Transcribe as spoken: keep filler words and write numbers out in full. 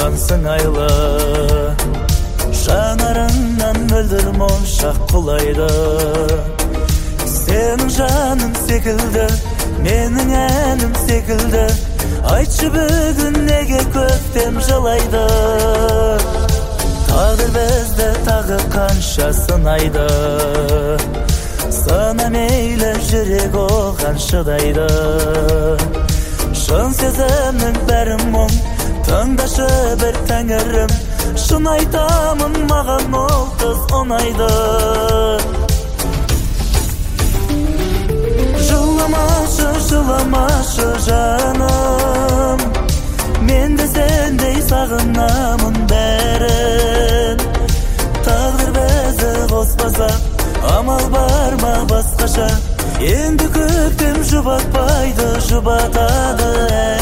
болған сыңайлы, жанарыңнан мөлдір моншақ құлайды. Сенің жаның секілді, менің әнім секілді, айтшы бүгін неге көктем жылайды. Тағдыр бізді тағы қанша сынайды, сына мейлі жүрек оған шыдайды. Шын сезімнің бәрі мұң, тыңдашы бір тәңірім, шын айтамын маған ол қыз ұнайды. Жыламашы, жыламашы жаным, мен де сендей сағынамын бәрін. Тағдыр бізді қоспаса, амал бар ма басқаша, енді көктем жұбатпайды, жұбатады.